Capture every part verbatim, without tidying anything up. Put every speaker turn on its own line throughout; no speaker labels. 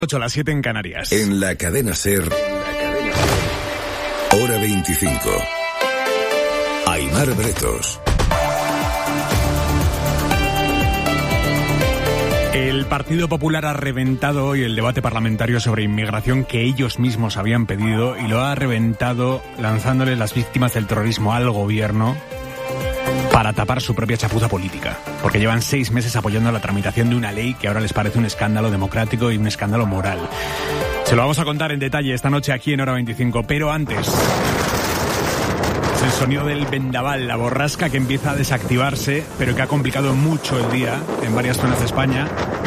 ocho a las siete en Canarias.
En la cadena SER, hora veinticinco. Aimar Bretos.
El Partido Popular ha reventado hoy el debate parlamentario sobre inmigración que ellos mismos habían pedido y lo ha reventado lanzándole las víctimas del terrorismo al gobierno para tapar su propia chapuza política, porque llevan seis meses apoyando la tramitación de una ley que ahora les parece un escándalo democrático y un escándalo moral. Se lo vamos a contar en detalle esta noche aquí en hora veinticinco, pero antes es el sonido del vendaval, la borrasca que empieza a desactivarse, pero que ha complicado mucho el día en varias zonas de España,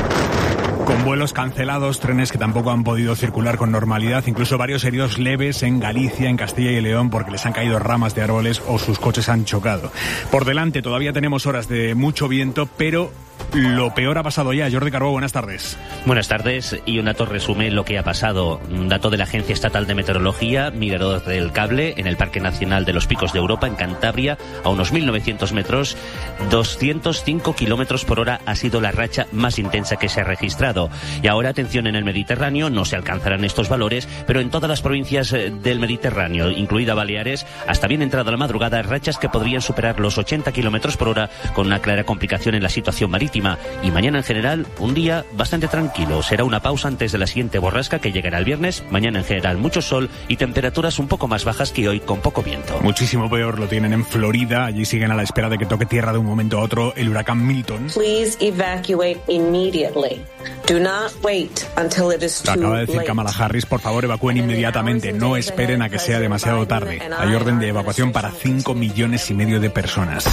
con vuelos cancelados, trenes que tampoco han podido circular con normalidad, incluso varios heridos leves en Galicia, en Castilla y León, porque les han caído ramas de árboles o sus coches han chocado. Por delante todavía tenemos horas de mucho viento, pero lo peor ha pasado ya. Jordi Carbó, buenas tardes.
Buenas tardes, y un dato resume lo que ha pasado. Un dato de la Agencia Estatal de Meteorología, mirador del cable, en el Parque Nacional de los Picos de Europa, en Cantabria, a unos mil novecientos metros, doscientos cinco kilómetros por hora ha sido la racha más intensa que se ha registrado. Y ahora, atención, en el Mediterráneo no se alcanzarán estos valores, pero en todas las provincias del Mediterráneo, incluida Baleares, hasta bien entrada la madrugada, rachas que podrían superar los ochenta kilómetros por hora, con una clara complicación en la situación marítima. Y mañana, en general, un día bastante tranquilo. Será una pausa antes de la siguiente borrasca que llegará el viernes. Mañana, en general, mucho sol y temperaturas un poco más bajas que hoy, con poco viento.
Muchísimo peor lo tienen en Florida. Allí siguen a la espera de que toque tierra de un momento a otro el huracán Milton.
Please evacuate immediately. Do not wait until it is too late.
Lo acaba de decir Kamala Harris. Por favor, evacúen inmediatamente. No esperen a que sea demasiado tarde. Hay orden de evacuación para cinco millones y medio de personas.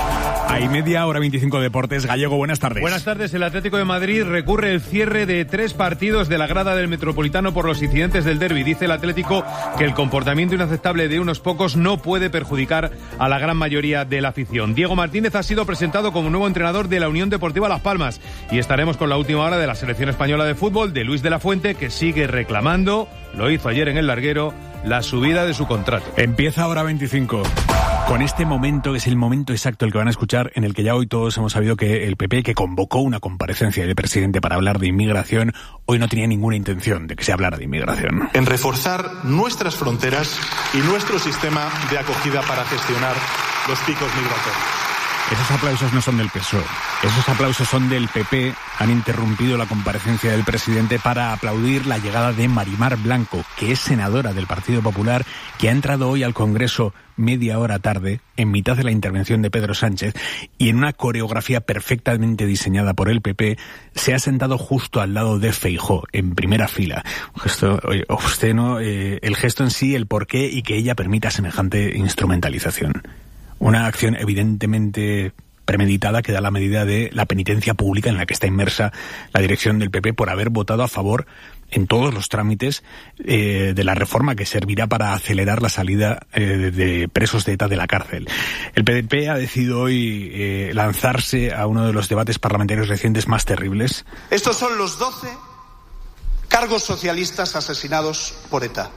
Hay media hora veinticinco deportes. Gallego, buenas tardes.
Buenas tardes. El Atlético de Madrid recurre el cierre de tres partidos de la grada del Metropolitano por los incidentes del derbi. Dice el Atlético que el comportamiento inaceptable de unos pocos no puede perjudicar a la gran mayoría de la afición. Diego Martínez ha sido presentado como nuevo entrenador de la Unión Deportiva Las Palmas y estaremos con la última hora de la selección española de fútbol de Luis de la Fuente, que sigue reclamando, lo hizo ayer en el larguero, la subida de su contrato.
Empieza hora veinticinco. Con este momento, que es el momento exacto el que van a escuchar, en el que ya hoy todos hemos sabido que el P P, que convocó una comparecencia del presidente para hablar de inmigración, hoy no tenía ninguna intención de que se hablara de inmigración.
En reforzar nuestras fronteras y nuestro sistema de acogida para gestionar los picos migratorios.
Esos aplausos no son del P S O E, esos aplausos son del P P. Han interrumpido la comparecencia del presidente para aplaudir la llegada de Marimar Blanco, que es senadora del Partido Popular, que ha entrado hoy al Congreso media hora tarde, en mitad de la intervención de Pedro Sánchez, y en una coreografía perfectamente diseñada por el P P, se ha sentado justo al lado de Feijóo, en primera fila. Un gesto oye, obsceno, eh, el gesto en sí, el porqué y que ella permita semejante instrumentalización. Una acción evidentemente premeditada que da la medida de la penitencia pública en la que está inmersa la dirección del P P por haber votado a favor en todos los trámites eh, de la reforma que servirá para acelerar la salida eh, de presos de ETA de la cárcel. El P P ha decidido hoy eh, lanzarse a uno de los debates parlamentarios recientes más terribles.
Estos son los doce cargos socialistas asesinados por ETA.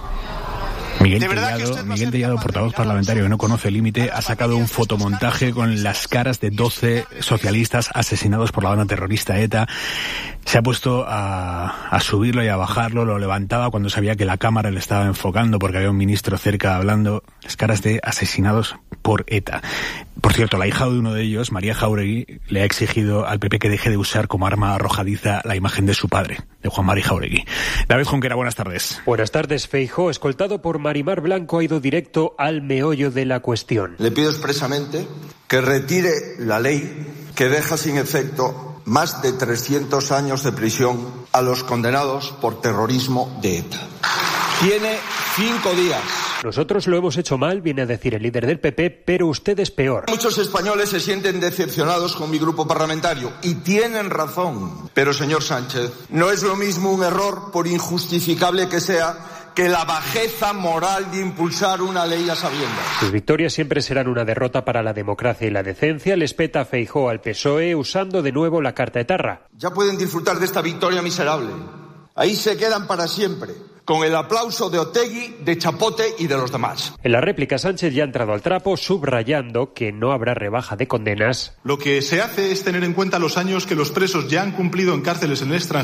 Miguel Tellado, Miguel Tellado, portavoz parlamentario que no conoce límite, ha sacado un fotomontaje con las caras de doce socialistas asesinados por la banda terrorista ETA. Se ha puesto a, a subirlo y a bajarlo, lo levantaba cuando sabía que la cámara le estaba enfocando porque había un ministro cerca hablando. Las caras de asesinados por ETA. Por cierto, la hija de uno de ellos, María Jáuregui, le ha exigido al P P que deje de usar como arma arrojadiza la imagen de su padre, de Juan Mari Jáuregui. David Junquera, buenas tardes.
Buenas tardes. Feijóo, escoltado por Marimar Blanco, ha ido directo al meollo de la cuestión.
Le pido expresamente que retire la ley que deja sin efecto más de trescientos años de prisión a los condenados por terrorismo de ETA. Tiene cinco días.
Nosotros lo hemos hecho mal, viene a decir el líder del P P, pero usted es peor.
Muchos españoles se sienten decepcionados con mi grupo parlamentario y tienen razón. Pero, señor Sánchez, no es lo mismo un error, por injustificable que sea, que la bajeza moral de impulsar una ley a sabiendas.
Sus victorias siempre serán una derrota para la democracia y la decencia. Les peta Feijóo al P S O E usando de nuevo la carta etarra.
Ya pueden disfrutar de esta victoria miserable. Ahí se quedan para siempre, con el aplauso de Otegi, de Chapote y de los demás.
En la réplica, Sánchez ya ha entrado al trapo, subrayando que no habrá rebaja de condenas.
Lo que se hace es tener en cuenta los años que los presos ya han cumplido en cárceles en el extranjero